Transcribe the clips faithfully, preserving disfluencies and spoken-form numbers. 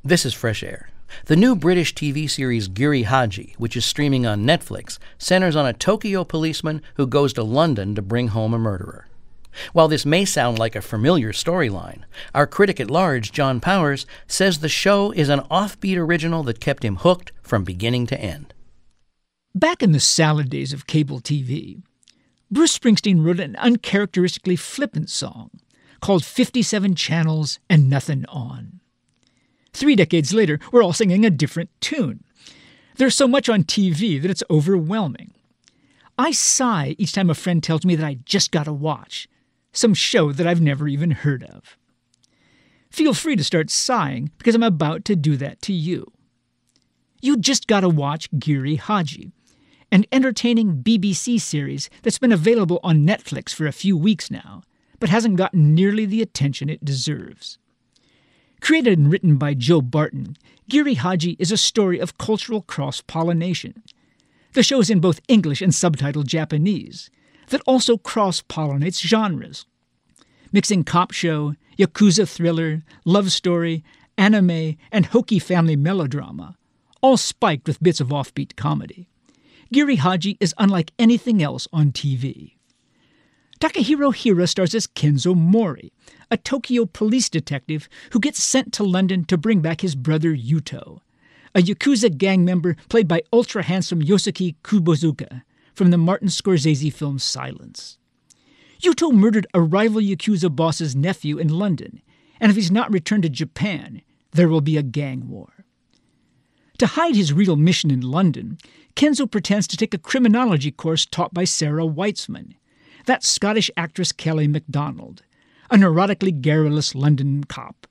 This is Fresh Air. The new British T V series Giri Haji, which is streaming on Netflix, centers on a Tokyo policeman who goes to London to bring home a murderer. While this may sound like a familiar storyline, our critic at large, John Powers, says the show is an offbeat original that kept him hooked from beginning to end. Back in the salad days of cable T V, Bruce Springsteen wrote an uncharacteristically flippant song called fifty-seven Channels and Nothing On. Three decades later, we're all singing a different tune. There's so much on T V that it's overwhelming. I sigh each time a friend tells me that I just gotta watch some show that I've never even heard of. Feel free to start sighing because I'm about to do that to you. You just gotta watch Giri Haji, an entertaining B B C series that's been available on Netflix for a few weeks now, but hasn't gotten nearly the attention it deserves. Created and written by Joe Barton, Giri Haji is a story of cultural cross-pollination. The show's in both English and subtitled Japanese, that also cross-pollinates genres. Mixing cop show, yakuza thriller, love story, anime, and hokey family melodrama, all spiked with bits of offbeat comedy. Giri Haji is unlike anything else on T V. Takahiro Hira stars as Kenzo Mori, a Tokyo police detective who gets sent to London to bring back his brother Yuto, a Yakuza gang member played by ultra-handsome Yosuke Kubozuka from the Martin Scorsese film Silence. Yuto murdered a rival Yakuza boss's nephew in London, and if he's not returned to Japan, there will be a gang war. To hide his real mission in London, Kenzo pretends to take a criminology course taught by Sarah Weitzman, that Scottish actress Kelly MacDonald, a neurotically garrulous London cop.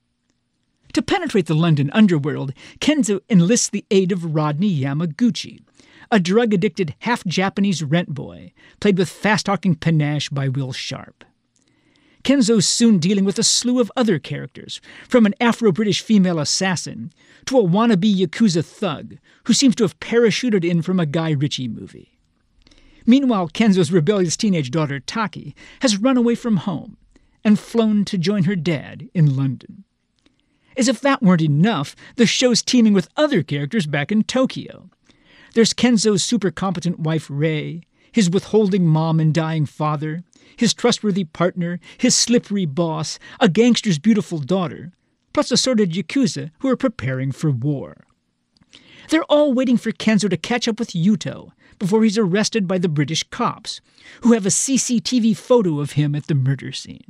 To penetrate the London underworld, Kenzo enlists the aid of Rodney Yamaguchi, a drug-addicted half-Japanese rent boy, played with fast-talking panache by Will Sharp. Kenzo's soon dealing with a slew of other characters, from an Afro-British female assassin to a wannabe Yakuza thug who seems to have parachuted in from a Guy Ritchie movie. Meanwhile, Kenzo's rebellious teenage daughter Taki has run away from home and flown to join her dad in London. As if that weren't enough, the show's teaming with other characters back in Tokyo. There's Kenzo's super-competent wife Rei, his withholding mom and dying father, his trustworthy partner, his slippery boss, a gangster's beautiful daughter, plus assorted Yakuza who are preparing for war. They're all waiting for Kenzo to catch up with Yuto before he's arrested by the British cops, who have a C C T V photo of him at the murder scene.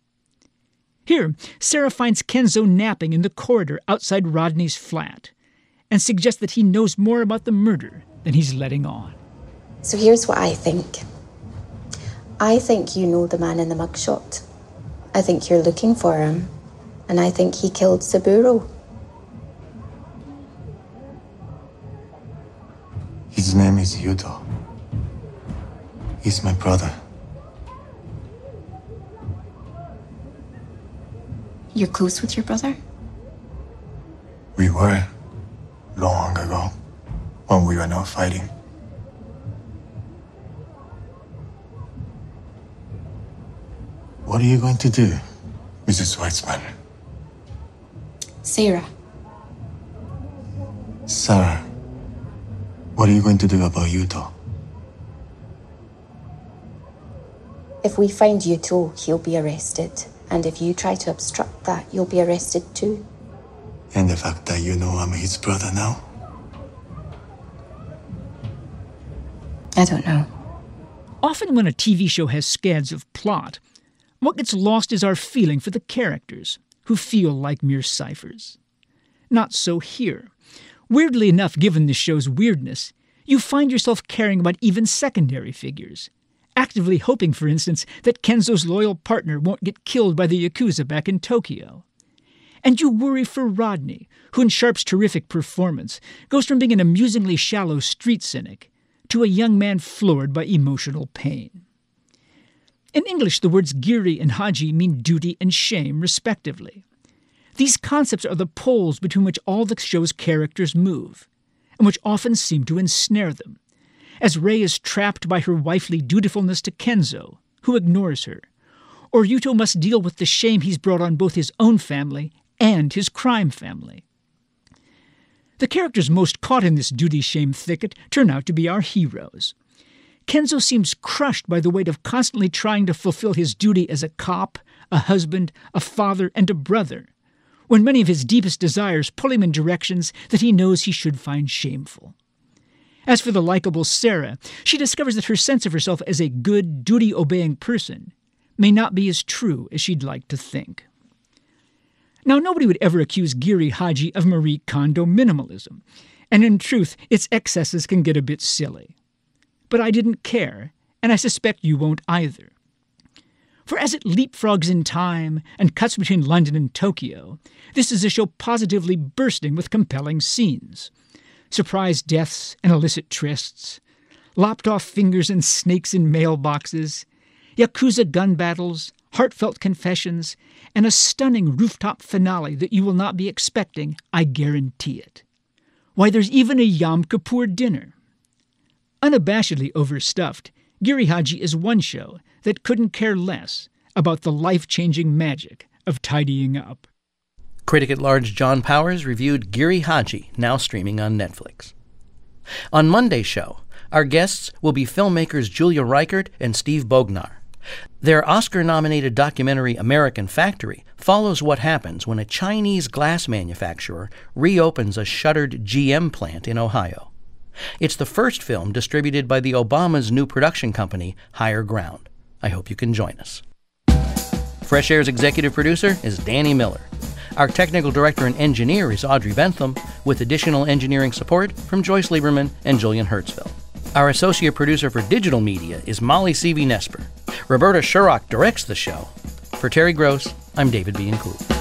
Here, Sarah finds Kenzo napping in the corridor outside Rodney's flat and suggests that he knows more about the murder than he's letting on. So here's what I think. I think you know the man in the mugshot. I think you're looking for him, and I think he killed Saburo. His name is Yuto. He's my brother. You're close with your brother? We were, long ago, when we were not fighting. What are you going to do, Missus Weitzman? Sarah. Sarah, what are you going to do about Yuto? If we find Yuto, he'll be arrested. And if you try to obstruct that, you'll be arrested too. And the fact that you know I'm his brother now? I don't know. Often when a T V show has scads of plot, what gets lost is our feeling for the characters, who feel like mere ciphers. Not so here. Weirdly enough, given the show's weirdness, you find yourself caring about even secondary figures, actively hoping, for instance, that Kenzo's loyal partner won't get killed by the Yakuza back in Tokyo. And you worry for Rodney, who in Sharp's terrific performance goes from being an amusingly shallow street cynic to a young man floored by emotional pain. In English, the words Giri and Haji mean duty and shame, respectively. These concepts are the poles between which all the show's characters move, and which often seem to ensnare them, as Rei is trapped by her wifely dutifulness to Kenzo, who ignores her, or Yuto must deal with the shame he's brought on both his own family and his crime family. The characters most caught in this duty-shame thicket turn out to be our heroes. Kenzo seems crushed by the weight of constantly trying to fulfill his duty as a cop, a husband, a father, and a brother, when many of his deepest desires pull him in directions that he knows he should find shameful. As for the likable Sarah, she discovers that her sense of herself as a good, duty-obeying person may not be as true as she'd like to think. Now, nobody would ever accuse Giri Haji of Marie Kondo minimalism, and in truth, its excesses can get a bit silly. But I didn't care, and I suspect you won't either. For as it leapfrogs in time and cuts between London and Tokyo, this is a show positively bursting with compelling scenes. Surprise deaths and illicit trysts, lopped-off fingers and snakes in mailboxes, Yakuza gun battles, heartfelt confessions, and a stunning rooftop finale that you will not be expecting, I guarantee it. Why, there's even a Yom Kippur dinner. Unabashedly overstuffed, Giri Haji is one show that couldn't care less about the life-changing magic of tidying up. Critic-at-large John Powers reviewed Giri Haji, now streaming on Netflix. On Monday's show, our guests will be filmmakers Julia Reichert and Steve Bognar. Their Oscar-nominated documentary American Factory follows what happens when a Chinese glass manufacturer reopens a shuttered G M plant in Ohio. It's the first film distributed by the Obama's new production company, Higher Ground. I hope you can join us. Fresh Air's executive producer is Danny Miller. Our technical director and engineer is Audrey Bentham, with additional engineering support from Joyce Lieberman and Julian Hertzfeld. Our associate producer for digital media is Molly Seavey-Nesper. Roberta Shurrock directs the show. For Terry Gross, I'm David B. Include.